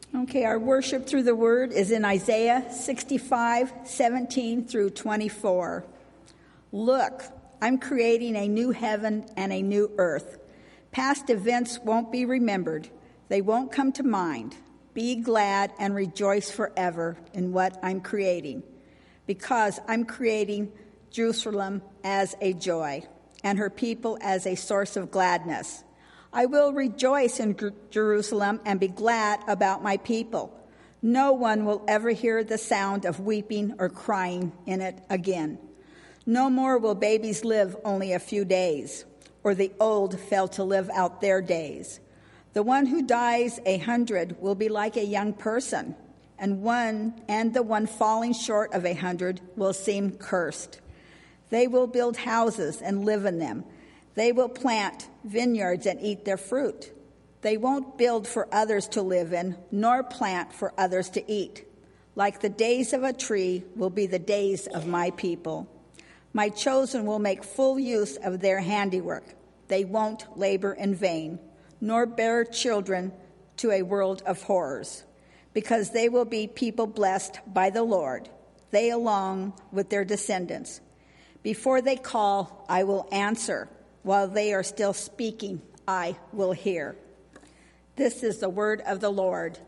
Okay, our worship through the word is in Isaiah 65:17 through 24. Look, I'm creating a new heaven and a new earth. Past events won't be remembered. They won't come to mind. Be glad and rejoice forever in what I'm creating, because I'm creating Jerusalem as a joy and her people as a source of gladness. I will rejoice in Jerusalem and be glad about my people. No one will ever hear the sound of weeping or crying in it again. No more will babies live only a few days, or the old fail to live out their days. The one who dies 100 will be like a young person, and the one falling short of 100 will seem cursed. They will build houses and live in them. They will plant vineyards and eat their fruit. They won't build for others to live in, nor plant for others to eat. Like the days of a tree will be the days of my people. My chosen will make full use of their handiwork. They won't labor in vain, nor bear children to a world of horrors, because they will be people blessed by the Lord, they along with their descendants. Before they call, I will answer. While they are still speaking, I will hear. This is the word of the Lord.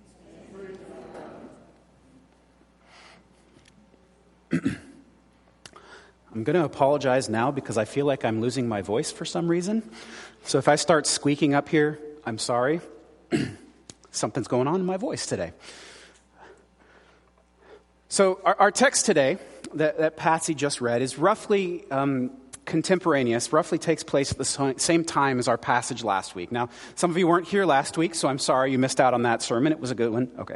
I'm going to apologize now because I feel like I'm losing my voice for some reason. So if I start squeaking up here, I'm sorry. Something's going on in my voice today. So our text today that Patsy just read is roughly contemporaneous, roughly takes place at the same time as our passage last week. Now, some of you weren't here last week, so I'm sorry you missed out on that sermon. It was a good one. Okay.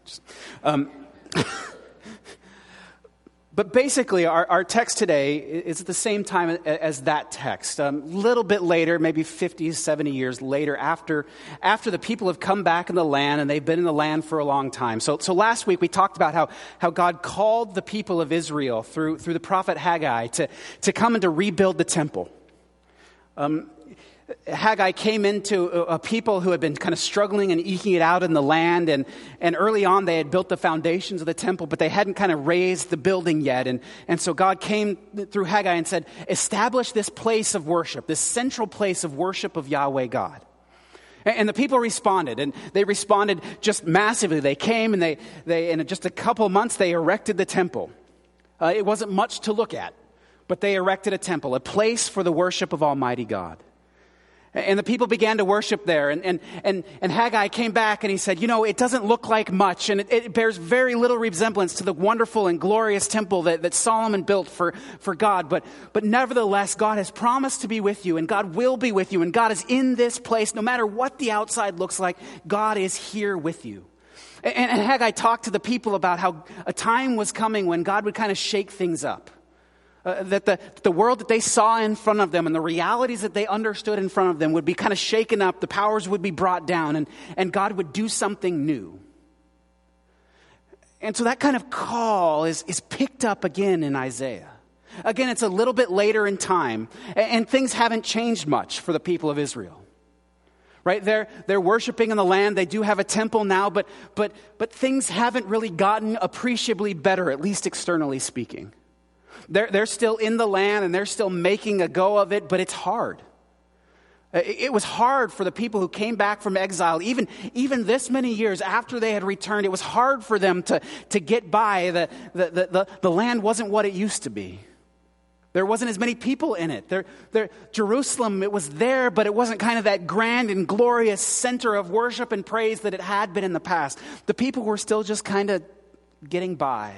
But basically, our text today is at the same time as that text. A little bit later, maybe 50, 70 years later, after the people have come back in the land, and they've been in the land for a long time. So last week we talked about how God called the people of Israel through the prophet Haggai to come and to rebuild the temple. Haggai came into a people who had been kind of struggling and eking it out in the land, and early on they had built the foundations of the temple, but they hadn't kind of raised the building yet. And so God came through Haggai and said, establish this place of worship, this central place of worship of Yahweh God. And the people responded, and they responded just massively. They came, and they in just a couple of months they erected the temple. It wasn't much to look at, but they erected a temple, a place for the worship of Almighty God. And the people began to worship there. And Haggai came back and he said, it doesn't look like much, and it bears very little resemblance to the wonderful and glorious temple that Solomon built for God. But nevertheless, God has promised to be with you, and God will be with you, and God is in this place. No matter what the outside looks like, God is here with you. And Haggai talked to the people about how a time was coming when God would kind of shake things up. That the world that they saw in front of them and the realities that they understood in front of them would be kind of shaken up. The powers would be brought down, and God would do something new. And so that kind of call is picked up again in Isaiah. Again, it's a little bit later in time, and things haven't changed much for the people of Israel. Right? They're worshiping in the land. They do have a temple now, but things haven't really gotten appreciably better, at least externally speaking. They're still in the land, and they're still making a go of it, but it's hard. It was hard for the people who came back from exile, even this many years after they had returned. It was hard for them to get by. The land wasn't what it used to be. There wasn't as many people in it. Jerusalem, it was there, but it wasn't kind of that grand and glorious center of worship and praise that it had been in the past. The people were still just kind of getting by.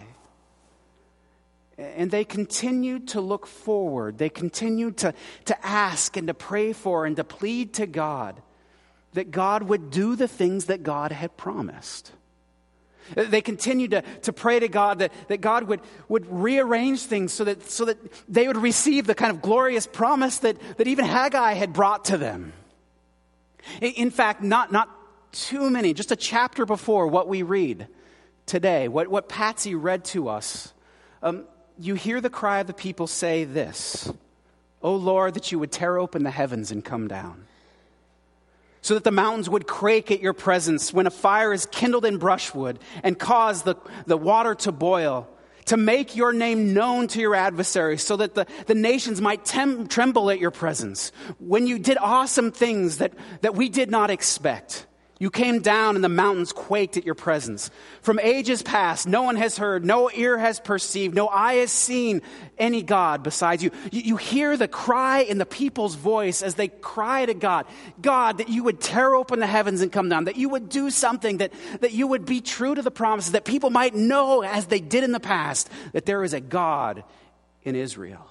And they continued to look forward. They continued to ask and to pray for and to plead to God that God would do the things that God had promised. They continued to pray to God that God would rearrange things so that they would receive the kind of glorious promise that even Haggai had brought to them. In fact, not too many, just a chapter before what we read today, what Patsy read to us, you hear the cry of the people say this, "O Lord, that you would tear open the heavens and come down." so that the mountains would quake at your presence when a fire is kindled in brushwood and cause the water to boil, to make your name known to your adversaries so that the nations might tremble at your presence. When you did awesome things that we did not expect, you came down and the mountains quaked at your presence. From ages past, no one has heard, no ear has perceived, no eye has seen any God besides you. You hear the cry in the people's voice as they cry to God. God, that you would tear open the heavens and come down, that you would do something, that you would be true to the promises, that people might know, as they did in the past, that there is a God in Israel.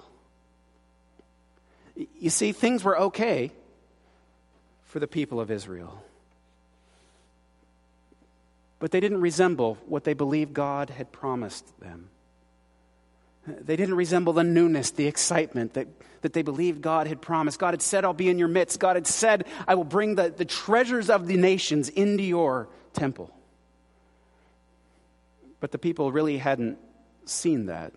You see, things were okay for the people of Israel, but they didn't resemble what they believed God had promised them. They didn't resemble the newness, the excitement that they believed God had promised. God had said, I'll be in your midst. God had said, I will bring the treasures of the nations into your temple. But the people really hadn't seen that.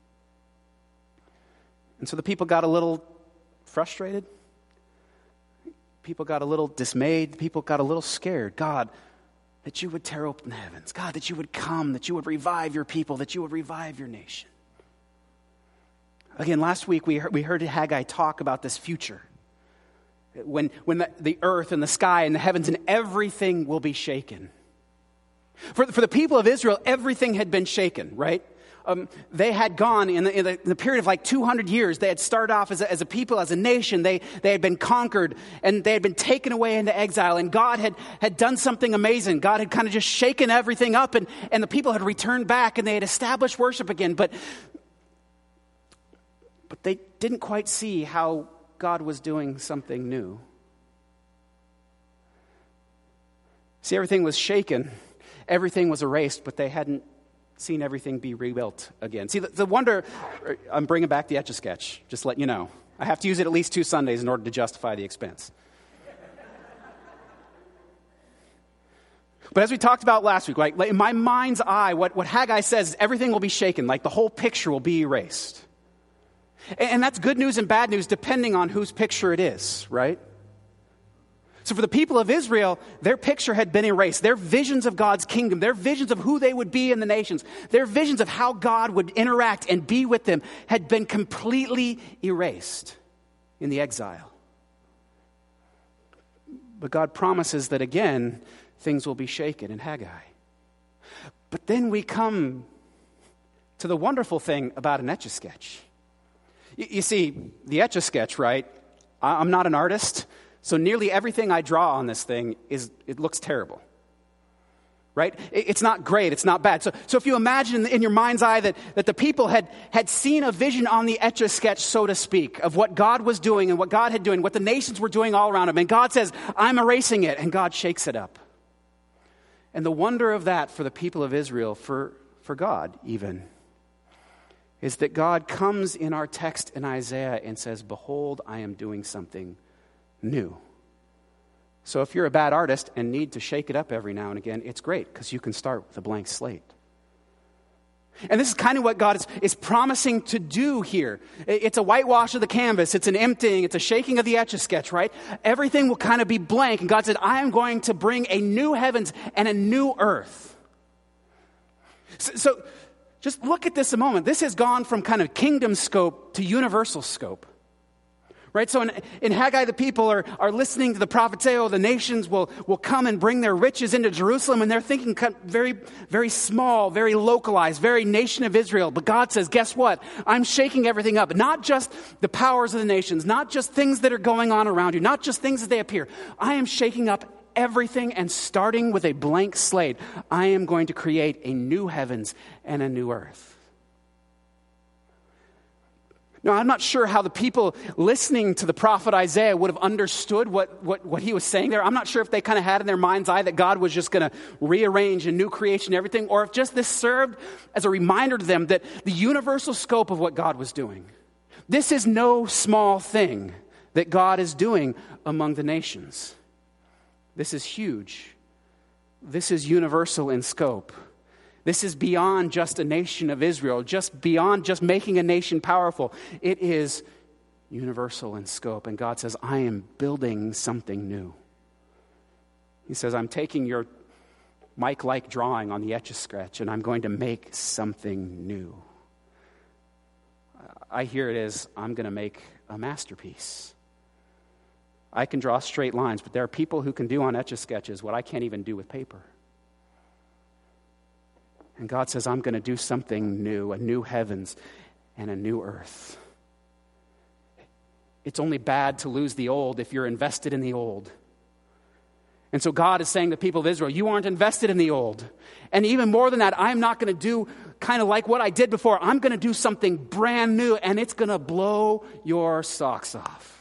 And so the people got a little frustrated. People got a little dismayed. People got a little scared. God, that you would tear open the heavens. God, that you would come, that you would revive your people, that you would revive your nation. Again, last week we heard Haggai talk about this future. When the earth and the sky and the heavens and everything will be shaken. For the people of Israel, everything had been shaken, right? They had gone in the period of like 200 years. They had started off as a people, as a nation. They had been conquered and they had been taken away into exile. And God had done something amazing. God had kind of just shaken everything up and the people had returned back and they had established worship again. But they didn't quite see how God was doing something new. See, everything was shaken. Everything was erased, but they hadn't seen everything be rebuilt again. See, the wonder, I'm bringing back the Etch-a-Sketch, just let you know. I have to use it at least 2 Sundays in order to justify the expense. But as we talked about last week, like in my mind's eye, what Haggai says is everything will be shaken, like the whole picture will be erased. And that's good news and bad news depending on whose picture it is, right? So for the people of Israel, their picture had been erased. Their visions of God's kingdom, their visions of who they would be in the nations, their visions of how God would interact and be with them had been completely erased in the exile. But God promises that again, things will be shaken in Haggai. But then we come to the wonderful thing about an Etch-a-Sketch. You see, the Etch-a-Sketch, right? I'm not an artist. So nearly everything I draw on this thing it looks terrible, right? It's not great. It's not bad. So if you imagine in your mind's eye that the people had seen a vision on the Etch-a-Sketch, so to speak, of what God was doing and what God had doing, what the nations were doing all around them. And God says, I'm erasing it. And God shakes it up. And the wonder of that for the people of Israel, for God even, is that God comes in our text in Isaiah and says, behold, I am doing something new. So if you're a bad artist and need to shake it up every now and again, it's great because you can start with a blank slate. And this is kind of what God is promising to do here. It's a whitewash of the canvas. It's an emptying. It's a shaking of the Etch-a-Sketch, right? Everything will kind of be blank. And God said, I am going to bring a new heavens and a new earth. So just look at this a moment. This has gone from kind of kingdom scope to universal scope. Right? So in Haggai, the people are listening to the prophet say, oh, the nations will come and bring their riches into Jerusalem. And they're thinking very, very small, very localized, very nation of Israel. But God says, guess what? I'm shaking everything up. Not just the powers of the nations, not just things that are going on around you, not just things as they appear. I am shaking up everything and starting with a blank slate. I am going to create a new heavens and a new earth. Now, I'm not sure how the people listening to the prophet Isaiah would have understood what he was saying there. I'm not sure if they kind of had in their mind's eye that God was just going to rearrange a new creation and everything, or if just this served as a reminder to them that the universal scope of what God was doing. This is no small thing that God is doing among the nations. This is huge. This is universal in scope. This is beyond just a nation of Israel, just beyond just making a nation powerful. It is universal in scope. And God says, I am building something new. He says, I'm taking your Mike-like drawing on the Etch-a-Sketch and I'm going to make something new. I hear it as, I'm going to make a masterpiece. I can draw straight lines, but there are people who can do on Etch-a-Sketches what I can't even do with paper. And God says, I'm going to do something new, a new heavens and a new earth. It's only bad to lose the old if you're invested in the old. And so God is saying to the people of Israel, you aren't invested in the old. And even more than that, I'm not going to do kind of like what I did before. I'm going to do something brand new, and it's going to blow your socks off.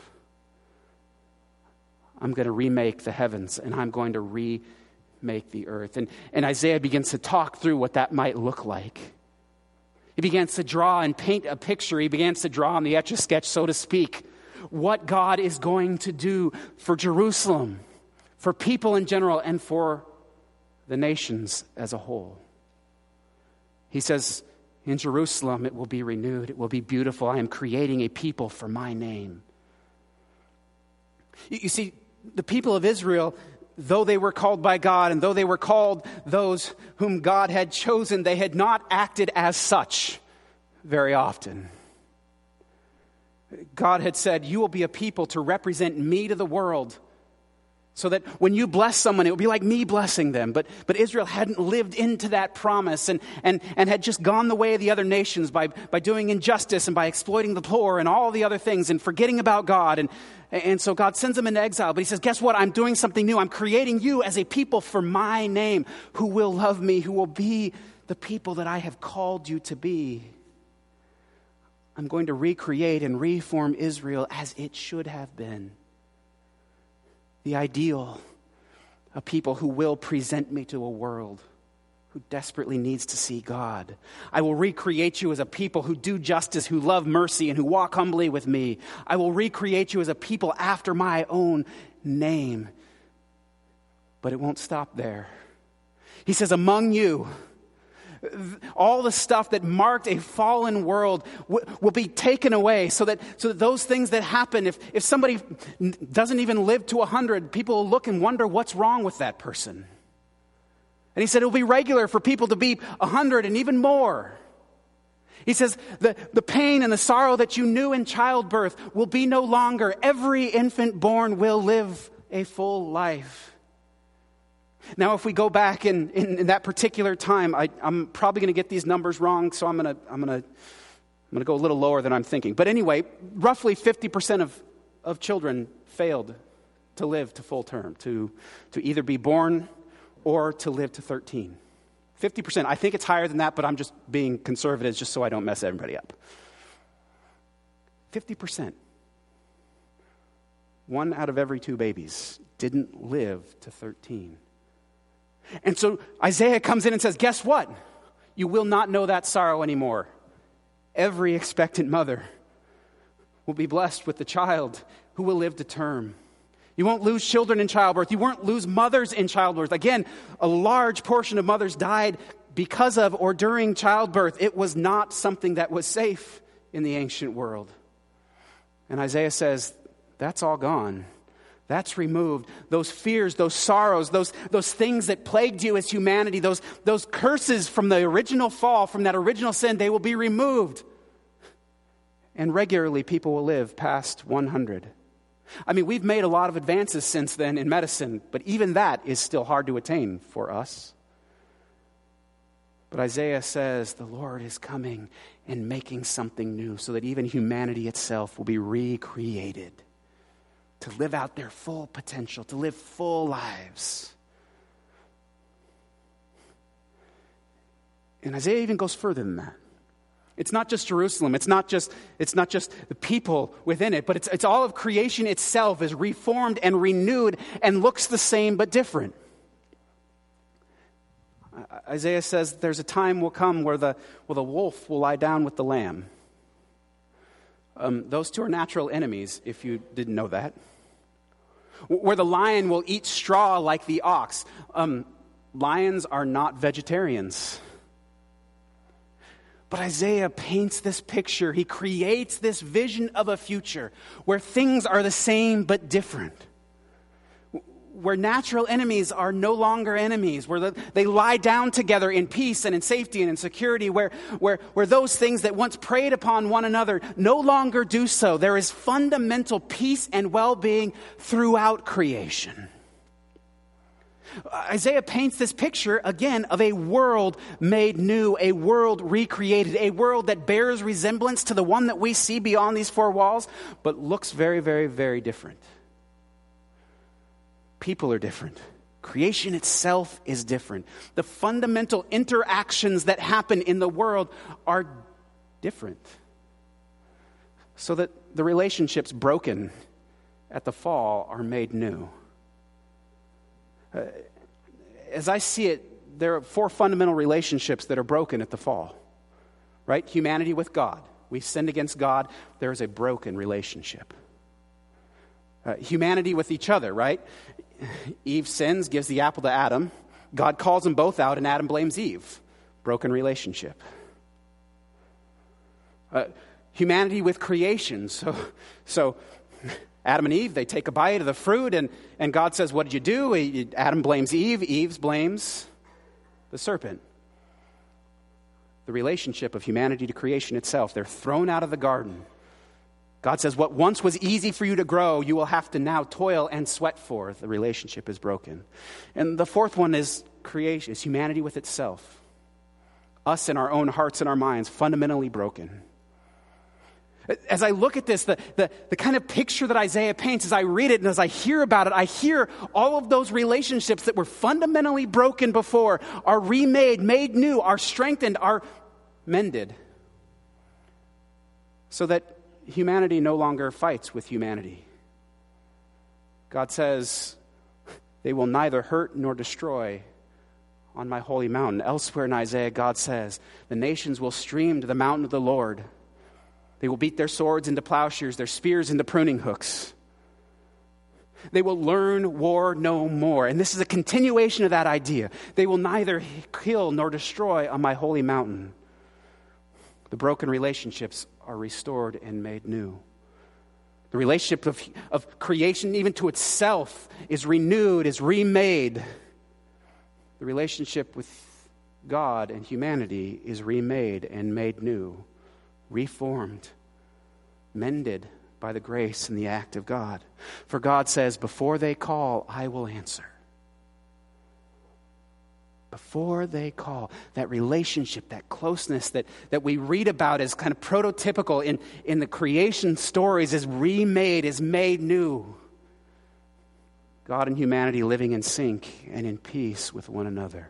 I'm going to remake the heavens, and I'm going to remake the earth. And Isaiah begins to talk through what that might look like. He begins to draw and paint a picture. He begins to draw on the Etch-a-Sketch, so to speak, what God is going to do for Jerusalem, for people in general, and for the nations as a whole. He says, in Jerusalem it will be renewed, it will be beautiful. I am creating a people for my name. You see, the people of Israel, though they were called by God and though they were called those whom God had chosen, they had not acted as such very often. God had said, you will be a people to represent me to the world, so that when you bless someone, it will be like me blessing them. But Israel hadn't lived into that promise and had just gone the way of the other nations by doing injustice and by exploiting the poor and all the other things and forgetting about God. And so God sends them into exile. But he says, guess what? I'm doing something new. I'm creating you as a people for my name, who will love me, who will be the people that I have called you to be. I'm going to recreate and reform Israel as it should have been. The ideal, a people who will present me to a world who desperately needs to see God. I will recreate you as a people who do justice, who love mercy, and who walk humbly with me. I will recreate you as a people after my own name. But it won't stop there. He says, among you, all the stuff that marked a fallen world will be taken away, so that those things that happen, if somebody doesn't even live to 100, people will look and wonder what's wrong with that person. And he said it will be regular for people to be 100 and even more. He says the pain and the sorrow that you knew in childbirth will be no longer. Every infant born will live a full life. Now, if we go back in that particular time, I'm probably going to get these numbers wrong, so I'm going to go a little lower than I'm thinking. But anyway, roughly 50% of children failed to live to full term, to either be born or to live to 13. 50%. I think it's higher than that, but I'm just being conservative just so I don't mess everybody up. 50%. 1 out of every 2 babies didn't live to 13. And so Isaiah comes in and says, guess what? You will not know that sorrow anymore. Every expectant mother will be blessed with the child who will live to term. You won't lose children in childbirth. You won't lose mothers in childbirth. Again, a large portion of mothers died because of or during childbirth. It was not something that was safe in the ancient world. And Isaiah says, that's all gone. That's removed. Those fears, those sorrows, those things that plagued you as humanity, those curses from the original fall, from that original sin, they will be removed. And regularly people will live past 100. I mean, we've made a lot of advances since then in medicine, but even that is still hard to attain for us. But Isaiah says the Lord is coming and making something new so that even humanity itself will be recreated to live out their full potential, to live full lives. And Isaiah even goes further than that. It's not just Jerusalem. It's not just the people within it, but it's all of creation itself is reformed and renewed and looks the same but different. Isaiah says there's a time will come where the wolf will lie down with the lamb. Those two are natural enemies, if you didn't know that. Where the lion will eat straw like the ox. Lions are not vegetarians. But Isaiah paints this picture. He creates this vision of a future where things are the same but different. where natural enemies are no longer enemies, where they lie down together in peace and in safety and in security, where those things that once preyed upon one another no longer do so. There is fundamental peace and well-being throughout creation. Isaiah paints this picture, again, of a world made new, a world recreated, a world that bears resemblance to the one that we see beyond these four walls, but looks very, very, very different. People are different. Creation itself is different. The fundamental interactions that happen in the world are different. So that the relationships broken at the fall are made new. As I see it, there are four fundamental relationships that are broken at the fall. Right? Humanity with God. We sinned against God. There is a broken relationship. Humanity with each other, right? Eve sins, gives the apple to Adam. God calls them both out, and Adam blames Eve. Broken relationship. Humanity with creation. So Adam and Eve, they take a bite of the fruit, and God says, what did you do? Adam blames Eve. Eve blames the serpent. The relationship of humanity to creation itself. They're thrown out of the garden. God says, what once was easy for you to grow, you will have to now toil and sweat for. The relationship is broken. And the fourth one is creation, is humanity with itself. Us in our own hearts and our minds, fundamentally broken. As I look at this, the kind of picture that Isaiah paints, as I read it and as I hear about it, I hear all of those relationships that were fundamentally broken before are remade, made new, are strengthened, are mended. So that humanity no longer fights with humanity. God says, they will neither hurt nor destroy on my holy mountain. Elsewhere in Isaiah, God says, the nations will stream to the mountain of the Lord. They will beat their swords into plowshares, their spears into pruning hooks. They will learn war no more. And this is a continuation of that idea. They will neither kill nor destroy on my holy mountain. The broken relationships are restored and made new. The relationship of creation, even to itself, is renewed, is remade. The relationship with God and humanity is remade and made new, reformed, mended by the grace and the act of God. For God says, before they call, I will answer. Before they call, that relationship, that closeness that we read about as kind of prototypical in the creation stories is remade, is made new. God and humanity living in sync and in peace with one another.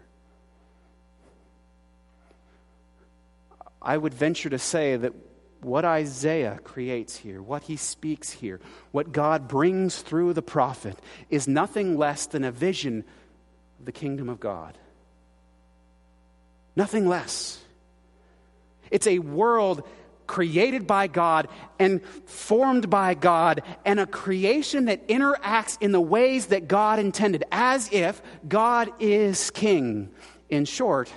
I would venture to say that what Isaiah creates here, what he speaks here, what God brings through the prophet is nothing less than a vision of the kingdom of God. Nothing less. It's a world created by God and formed by God, and a creation that interacts in the ways that God intended, as if God is king. In short,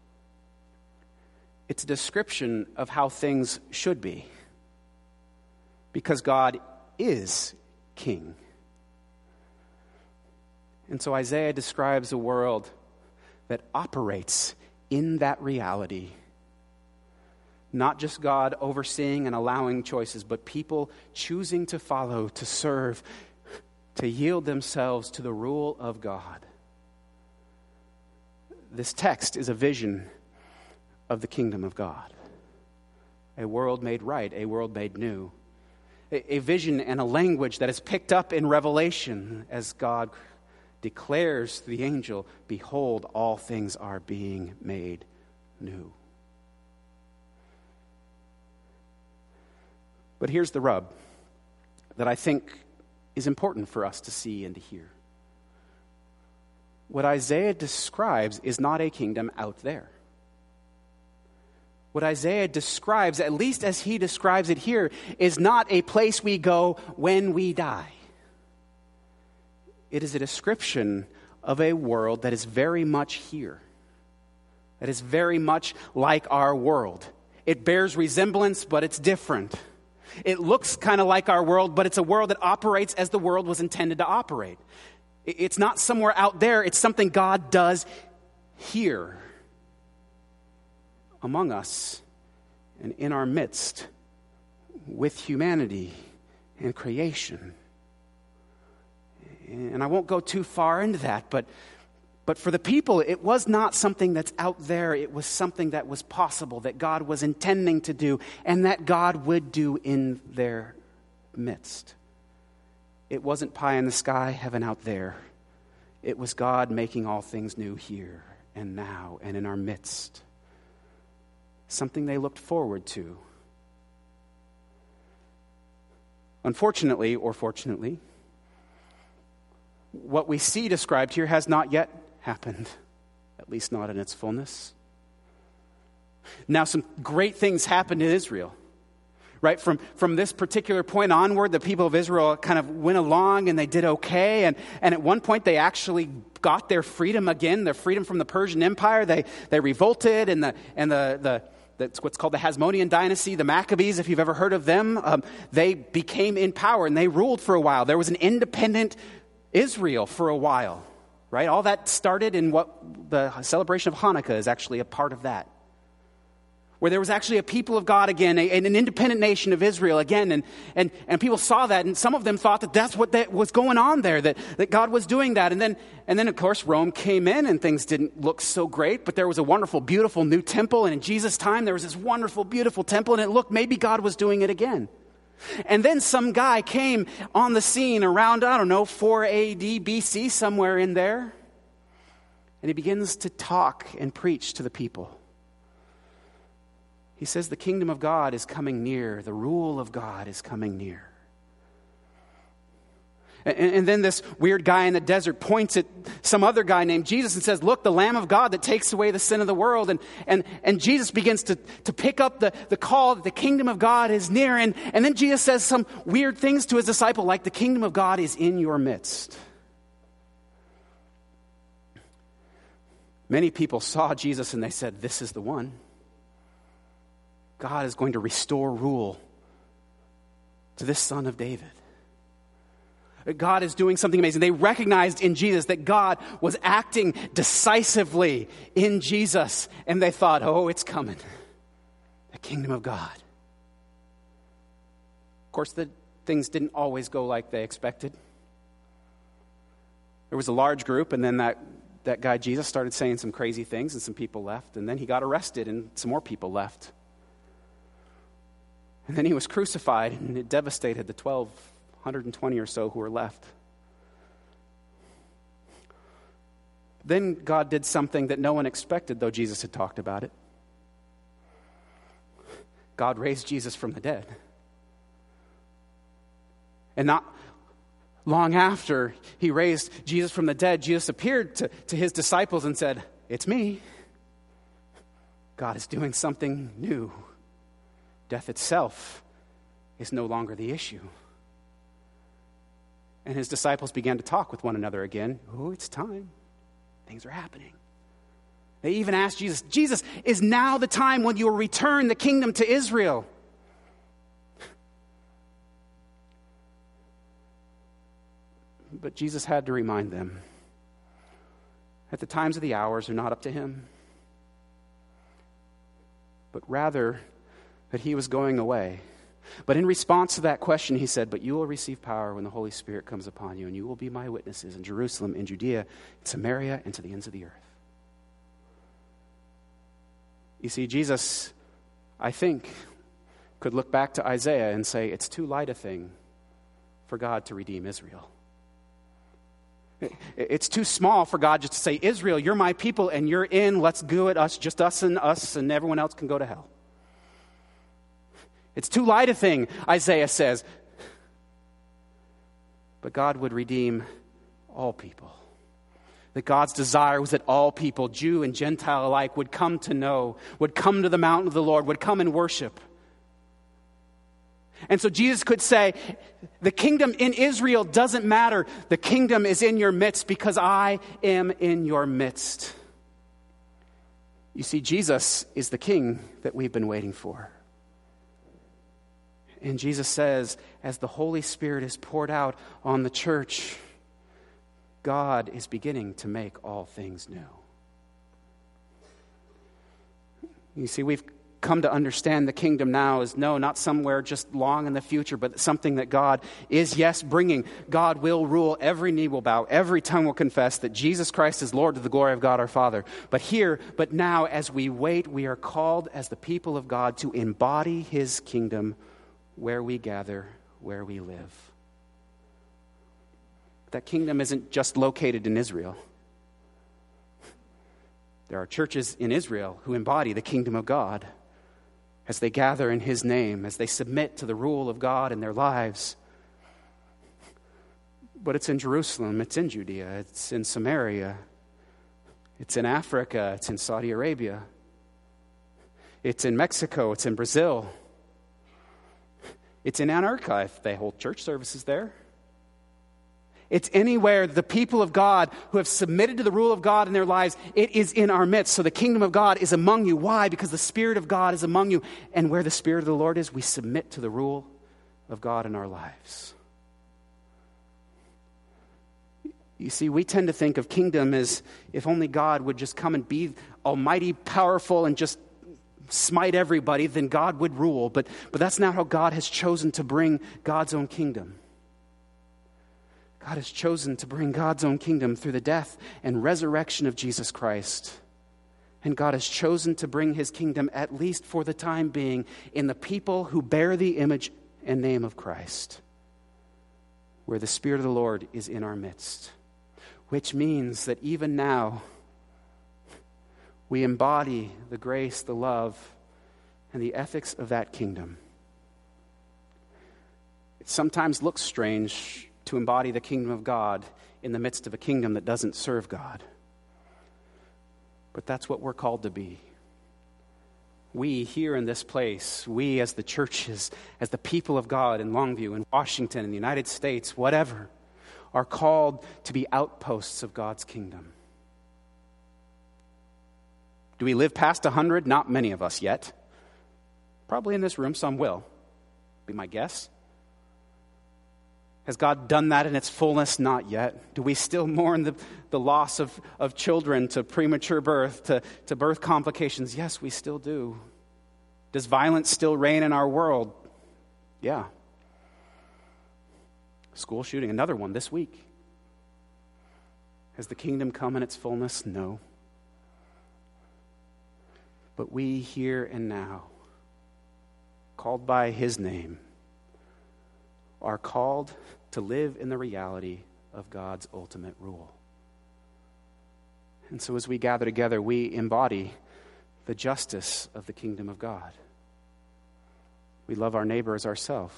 it's a description of how things should be, because God is king. And so Isaiah describes a world that operates in that reality. Not just God overseeing and allowing choices, but people choosing to follow, to serve, to yield themselves to the rule of God. This text is a vision of the kingdom of God. A world made right, a world made new. A vision and a language that is picked up in Revelation as God declares to the angel, behold, all things are being made new. But here's the rub that I think is important for us to see and to hear. What Isaiah describes is not a kingdom out there. What Isaiah describes, at least as he describes it here, is not a place we go when we die. It is a description of a world that is very much here, that is very much like our world. It bears resemblance, but it's different. It looks kind of like our world, but it's a world that operates as the world was intended to operate. It's not somewhere out there. It's something God does here among us and in our midst with humanity and creation. And I won't go too far into that, but for the people, it was not something that's out there. It was something that was possible, that God was intending to do, and that God would do in their midst. It wasn't pie in the sky, heaven out there. It was God making all things new here and now and in our midst. Something they looked forward to. Unfortunately, or fortunately, what we see described here has not yet happened, at least not in its fullness. Now, some great things happened in Israel. Right? From this particular point onward, the people of Israel kind of went along and they did okay. And at one point, they actually got their freedom again, their freedom from the Persian Empire. They revolted, and that's what's called the Hasmonean dynasty, the Maccabees, if you've ever heard of them. They became in power and they ruled for a while. There was an independent Israel for a while. Right? All that started in what the celebration of Hanukkah is actually a part of that. Where there was actually a people of God again, an independent nation of Israel again. And people saw that, and some of them thought that that's what was going on there, that God was doing that. And then, of course, Rome came in, and things didn't look so great, but there was a wonderful, beautiful new temple. And in Jesus' time, there was this wonderful, beautiful temple, and it looked maybe God was doing it again. And then some guy came on the scene around, 4 AD BC, somewhere in there. And he begins to talk and preach to the people. He says the kingdom of God is coming near. The rule of God is coming near. And then this weird guy in the desert points at some other guy named Jesus and says, look, the Lamb of God that takes away the sin of the world. And Jesus begins to pick up the call that the kingdom of God is near. And then Jesus says some weird things to his disciple, like the kingdom of God is in your midst. Many people saw Jesus and they said, this is the one. God is going to restore rule to this son of David. God is doing something amazing. They recognized in Jesus that God was acting decisively in Jesus. And they thought, oh, it's coming. The kingdom of God. Of course, the things didn't always go like they expected. There was a large group, and then that guy Jesus started saying some crazy things, and some people left. And then he got arrested, and some more people left. And then he was crucified, and it devastated the 120 or so who were left. Then God did something that no one expected, though Jesus had talked about it. God raised Jesus from the dead. And not long after he raised Jesus from the dead, Jesus appeared to his disciples and said, "It's me. God is doing something new. Death itself is no longer the issue." And his disciples began to talk with one another again. Oh, it's time. Things are happening. They even asked Jesus, "Jesus, is now the time when you will return the kingdom to Israel?" But Jesus had to remind them that the times of the hours are not up to him, but rather that he was going away. But in response to that question, he said, "But you will receive power when the Holy Spirit comes upon you, and you will be my witnesses in Jerusalem, in Judea, in Samaria, and to the ends of the earth." You see, Jesus, I think, could look back to Isaiah and say, it's too light a thing for God to redeem Israel. It's too small for God just to say, "Israel, you're my people, and you're in, let's do it, us, and everyone else can go to hell." It's too light a thing, Isaiah says. But God would redeem all people. That God's desire was that all people, Jew and Gentile alike, would come to know, would come to the mountain of the Lord, would come and worship. And so Jesus could say, the kingdom in Israel doesn't matter. The kingdom is in your midst because I am in your midst. You see, Jesus is the king that we've been waiting for. And Jesus says, as the Holy Spirit is poured out on the church, God is beginning to make all things new. You see, we've come to understand the kingdom now is not somewhere just long in the future, but something that God is, yes, bringing. God will rule. Every knee will bow. Every tongue will confess that Jesus Christ is Lord to the glory of God our Father. But now, as we wait, we are called as the people of God to embody his kingdom where we gather, where we live. That kingdom isn't just located in Israel. There are churches in Israel who embody the kingdom of God as they gather in his name, as they submit to the rule of God in their lives. But it's in Jerusalem, it's in Judea, it's in Samaria, it's in Africa, it's in Saudi Arabia, it's in Mexico, it's in Brazil, it's in Antarctica if they hold church services there. It's anywhere the people of God who have submitted to the rule of God in their lives, it is in our midst. So the kingdom of God is among you. Why? Because the Spirit of God is among you. And where the Spirit of the Lord is, we submit to the rule of God in our lives. You see, we tend to think of kingdom as if only God would just come and be almighty, powerful, and just smite everybody, then God would rule. But that's not how God has chosen to bring God's own kingdom. God has chosen to bring God's own kingdom through the death and resurrection of Jesus Christ. And God has chosen to bring his kingdom, at least for the time being, in the people who bear the image and name of Christ, where the Spirit of the Lord is in our midst. Which means that even now, we embody the grace, the love, and the ethics of that kingdom. It sometimes looks strange to embody the kingdom of God in the midst of a kingdom that doesn't serve God. But that's what we're called to be. We here in this place, we as the churches, as the people of God in Longview, in Washington, in the United States, whatever, are called to be outposts of God's kingdom. Do we live past 100? Not many of us yet. Probably in this room, some will, be my guess. Has God done that in its fullness? Not yet. Do we still mourn the loss of children to premature birth, to birth complications? Yes, we still do. Does violence still reign in our world? Yeah. School shooting, another one this week. Has the kingdom come in its fullness? No. But we here and now, called by his name, are called to live in the reality of God's ultimate rule. And so as we gather together, we embody the justice of the kingdom of God. We love our neighbor as ourselves.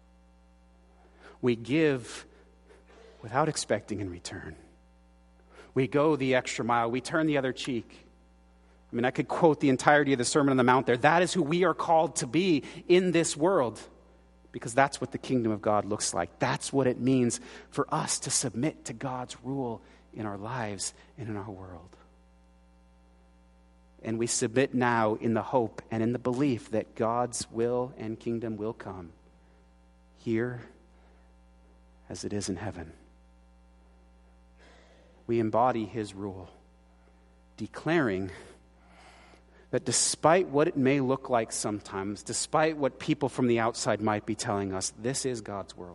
We give without expecting in return. We go the extra mile. We turn the other cheek. I mean, I could quote the entirety of the Sermon on the Mount there. That is who we are called to be in this world. Because that's what the kingdom of God looks like. That's what it means for us to submit to God's rule in our lives and in our world. And we submit now in the hope and in the belief that God's will and kingdom will come here as it is in heaven. We embody his rule, declaring that despite what it may look like sometimes, despite what people from the outside might be telling us, this is God's world.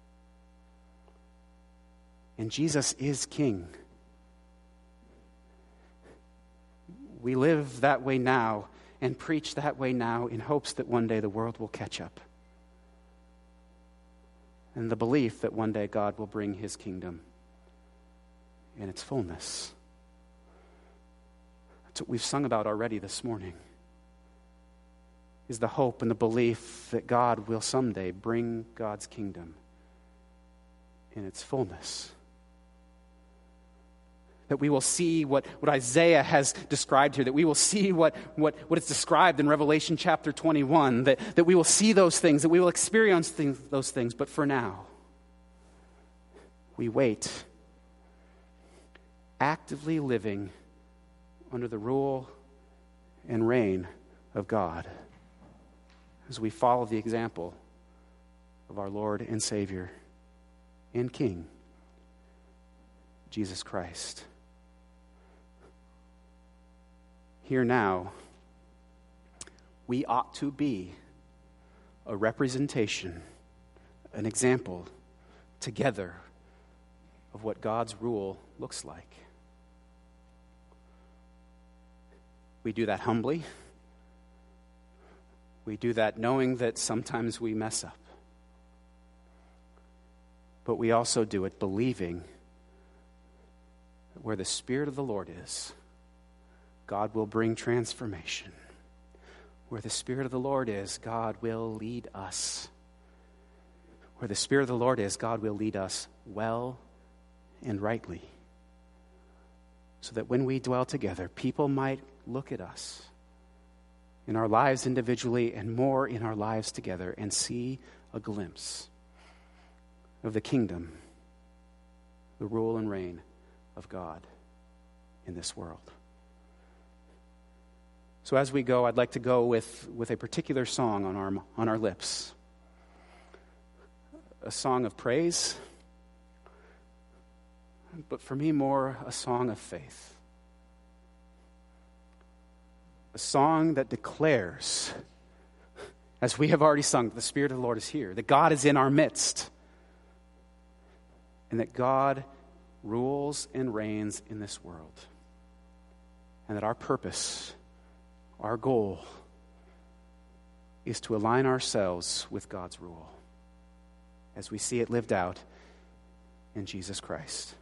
And Jesus is King. We live that way now and preach that way now in hopes that one day the world will catch up. And the belief that one day God will bring his kingdom in its fullness. That's what we've sung about already this morning, is the hope and the belief that God will someday bring God's kingdom in its fullness. That we will see what Isaiah has described here, that we will see what is described in Revelation chapter 21, that we will see those things, that we will experience those things. But for now, we wait, actively living under the rule and reign of God as we follow the example of our Lord and Savior and King, Jesus Christ. Here now, we ought to be a representation, an example together of what God's rule looks like. We do that humbly. We do that knowing that sometimes we mess up. But we also do it believing that where the Spirit of the Lord is, God will bring transformation. Where the Spirit of the Lord is, God will lead us. Where the Spirit of the Lord is, God will lead us well and rightly. So that when we dwell together, people might look at us in our lives individually and more in our lives together and see a glimpse of the kingdom, the rule and reign of God in this world. So as we go, I'd like to go with a particular song on our lips. A song of praise, but for me more a song of faith. A song that declares, as we have already sung, that the Spirit of the Lord is here, that God is in our midst, and that God rules and reigns in this world, and that our purpose, our goal, is to align ourselves with God's rule as we see it lived out in Jesus Christ.